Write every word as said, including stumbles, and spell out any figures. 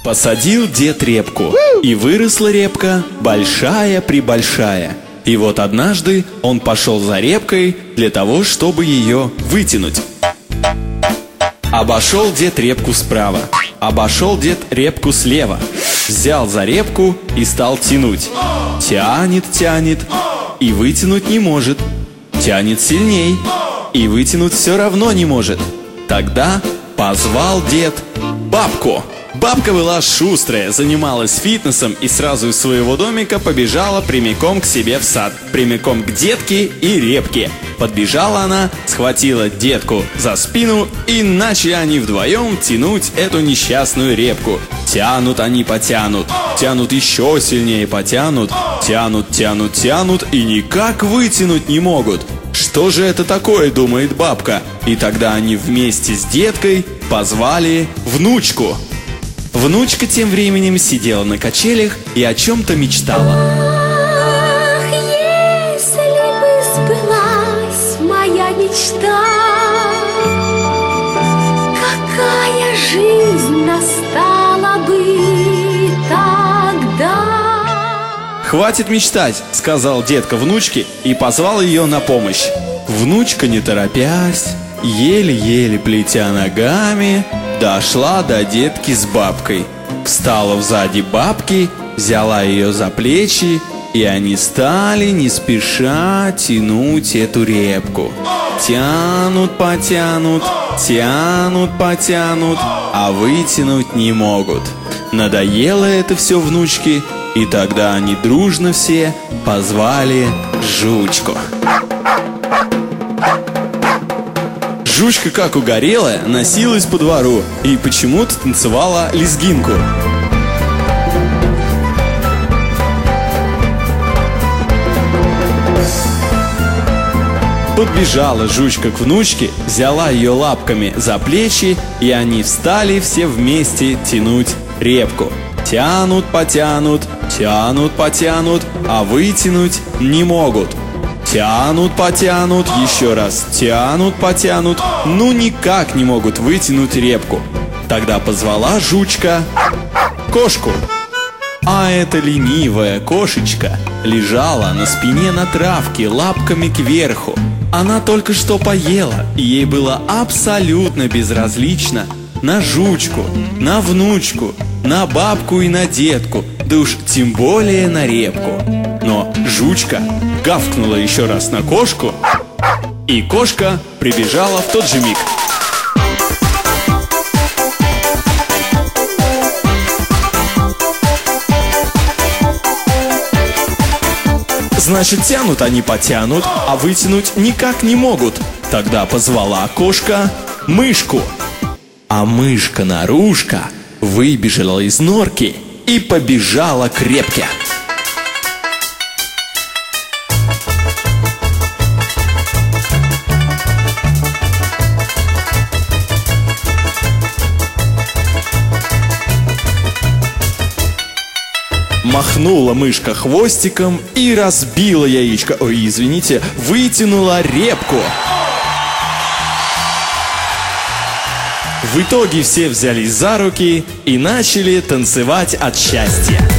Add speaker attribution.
Speaker 1: Посадил дед репку, и выросла репка большая-пребольшая. И вот однажды он пошел за репкой для того, чтобы ее вытянуть. Обошел дед репку справа, обошел дед репку слева, взял за репку и стал тянуть. Тянет, тянет, и вытянуть не может. Тянет сильней, и вытянуть все равно не может. Тогда позвал дед бабку. Бабка была шустрая, занималась фитнесом и сразу из своего домика побежала прямиком к себе в сад, прямиком к детке и репке. Подбежала она, схватила детку за спину, и начали они вдвоем тянуть эту несчастную репку. Тянут они, потянут, тянут еще сильнее, потянут, тянут, тянут, тянут и никак вытянуть не могут. Что же это такое, думает бабка. И тогда они вместе с деткой позвали внучку. Внучка тем временем сидела на качелях и о чем-то мечтала.
Speaker 2: Ах, если бы сбылась моя мечта, какая жизнь настала бы тогда.
Speaker 1: «Хватит мечтать», — сказал детка внучке и позвал ее на помощь. Внучка, не торопясь, еле-еле плетя ногами, дошла до детки с бабкой, встала сзади бабки, взяла ее за плечи, и они стали не спеша тянуть эту репку. Тянут, потянут, тянут, потянут, а вытянуть не могут. Надоело это все внучке, и тогда они дружно все позвали жучку. Жучка, как угорелая, носилась по двору и почему-то танцевала лезгинку. Подбежала жучка к внучке, взяла ее лапками за плечи, и они встали все вместе тянуть репку. Тянут, потянут, тянут, потянут, а вытянуть не могут. Тянут, потянут, еще раз тянут, потянут, ну никак не могут вытянуть репку. Тогда позвала жучка кошку. А эта ленивая кошечка лежала на спине на травке, лапками кверху. Она только что поела, и ей было абсолютно безразлично на жучку, на внучку, на бабку и на детку, да уж тем более на репку. Но жучка гавкнула еще раз на кошку, и кошка прибежала в тот же миг. Значит, тянут они, потянут, а вытянуть никак не могут. Тогда позвала кошка мышку. А мышка-нарушка выбежала из норки и побежала к репке. Махнула мышка хвостиком и разбила яичко. Ой, извините, вытянула репку. В итоге все взялись за руки и начали танцевать от счастья.